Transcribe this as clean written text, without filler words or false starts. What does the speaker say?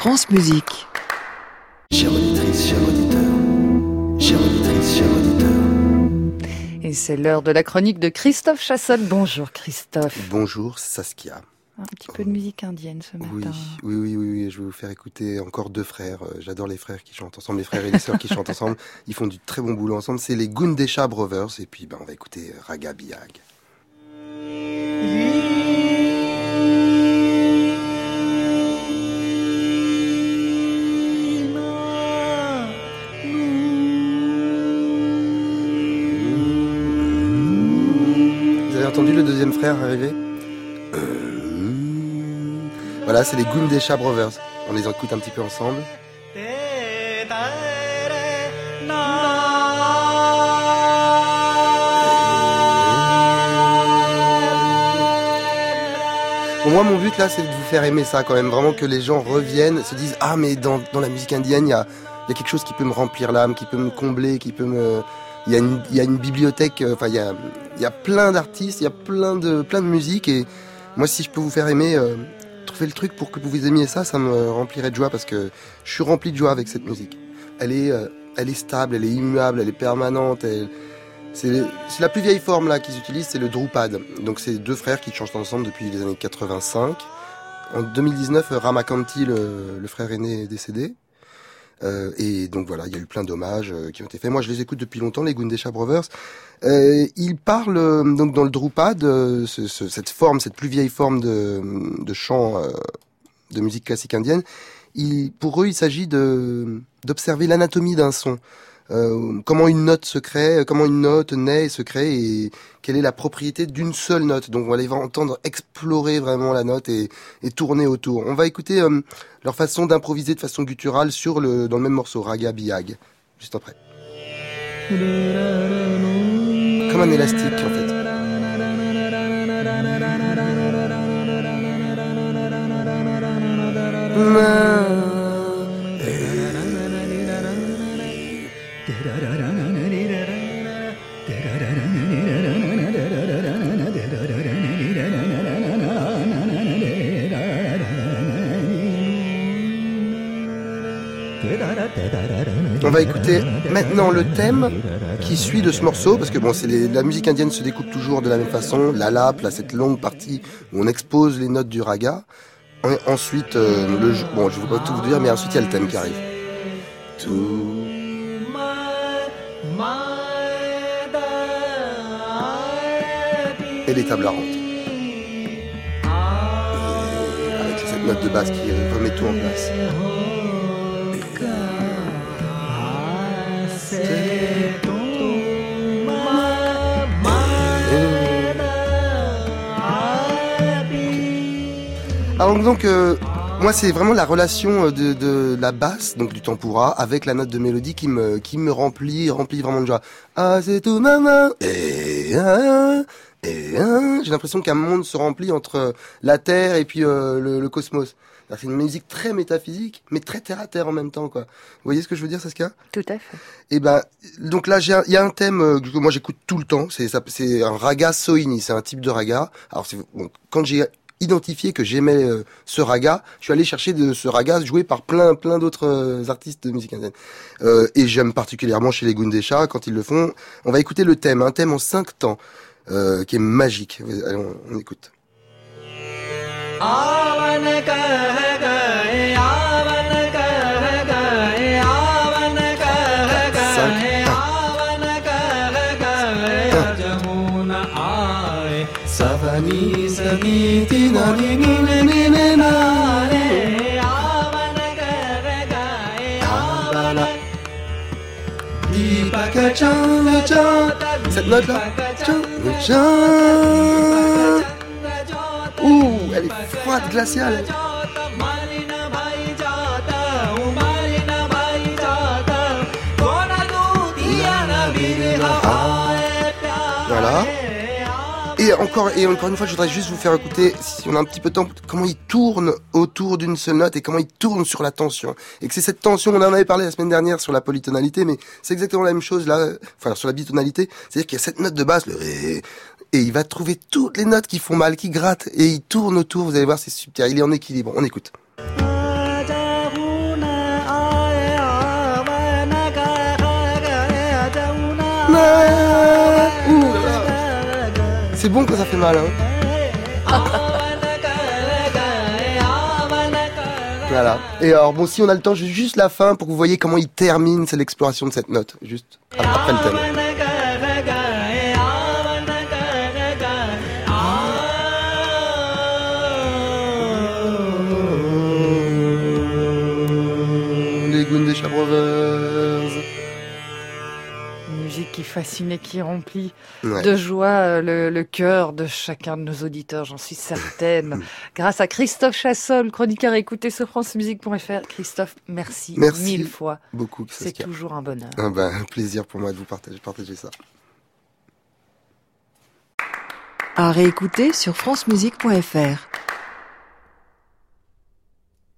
France Musique. Chère auditrice, cher auditeur, chère auditrice, cher auditeur. Et c'est l'heure de la chronique de Christophe Chassol. Bonjour Christophe. Bonjour Saskia. Un petit peu de musique indienne ce matin. Oui, je vais vous faire écouter encore deux frères. J'adore les frères qui chantent ensemble, les frères et les sœurs qui chantent ensemble. Ils font du très bon boulot ensemble. C'est les Gundesha Brothers. Et puis on va écouter Raga Bihag. Vous avez entendu le deuxième frère arriver ? Voilà, c'est les Gundesha Brothers. On les écoute un petit peu ensemble. Bon, moi, mon but là, c'est de vous faire aimer ça quand même. Vraiment que les gens reviennent, se disent « Ah, mais dans la musique indienne, il y a quelque chose qui peut me remplir l'âme, qui peut me combler, qui peut me... » Il y a une bibliothèque, enfin, il y a plein d'artistes, il y a plein de musique. Et moi, si je peux vous faire aimer... trouver le truc pour que vous aimiez ça, ça me remplirait de joie parce que je suis rempli de joie avec cette musique. Elle est stable, elle est immuable, elle est permanente. C'est la plus vieille forme là qu'ils utilisent, c'est le Drupad. Donc c'est deux frères qui chantent ensemble depuis les années 85. En 2019, Ramakanti, le frère aîné, est décédé. Et donc voilà, il y a eu plein d'hommages qui ont été faits. Moi, je les écoute depuis longtemps, les Gundesha Brothers. Ils parlent donc dans le Drupad, cette forme, cette plus vieille forme de chant de musique classique indienne. Pour eux, il s'agit d'observer l'anatomie d'un son, comment une note se crée, comment une note naît et se crée, et quelle est la propriété d'une seule note. Donc on va les entendre explorer vraiment la note et tourner autour. On va écouter leur façon d'improviser de façon gutturale dans le même morceau, Raga Bihag, juste après. Comme un élastique en fait. On va écouter maintenant le thème qui suit de ce morceau, parce que bon, la musique indienne se découpe toujours de la même façon. L'alap, là, cette longue partie où on expose les notes du raga. Ensuite, je ne vais pas tout vous dire, mais ensuite il y a le thème qui arrive. Et les tables rentrent. Avec cette note de basse qui remet tout en place. Alors donc, moi c'est vraiment la relation de la basse, donc du tempura, avec la note de mélodie qui me remplit vraiment de joie. Ah c'est tout maman. J'ai l'impression qu'un monde se remplit entre la terre et puis le cosmos. C'est une musique très métaphysique, mais très terre à terre en même temps, quoi. Vous voyez ce que je veux dire, Saskia ? Tout à fait. Et donc là, il y a un thème que moi j'écoute tout le temps. C'est un raga sohini, c'est un type de raga. Alors quand j'ai identifié que j'aimais ce raga, je suis allé chercher de ce raga joué par plein d'autres artistes de musique indienne. Et j'aime particulièrement chez les Gundesha quand ils le font. On va écouter le thème, un thème en 5 temps qui est magique. Allez, on écoute. Cette note là, elle est froide, glaciale. Voilà. Et encore une fois, je voudrais juste vous faire écouter, si on a un petit peu de temps, comment il tourne autour d'une seule note et comment il tourne sur la tension. Et que c'est cette tension, on en avait parlé la semaine dernière sur la polytonalité, mais c'est exactement la même chose là, enfin sur la bitonalité. C'est-à-dire qu'il y a cette note de basse, le ré, et il va trouver toutes les notes qui font mal, qui grattent, et il tourne autour, vous allez voir, c'est super, il est en équilibre. On écoute. c'est bon quand ça fait mal, hein. Voilà. Et alors, bon, si on a le temps, juste la fin pour que vous voyez comment il termine, c'est l'exploration de cette note, juste après le thème. Les Gundesha Brothers. Une musique qui fascine et qui remplit Ouais. de joie le cœur de chacun de nos auditeurs, j'en suis certaine. Grâce à Christophe Chassol, chroniqueur écouté sur francemusique.fr. Christophe, merci mille fois. Beaucoup. C'est toujours un bonheur. Ah ben, un plaisir pour moi de vous partager ça. À réécouter sur francemusique.fr.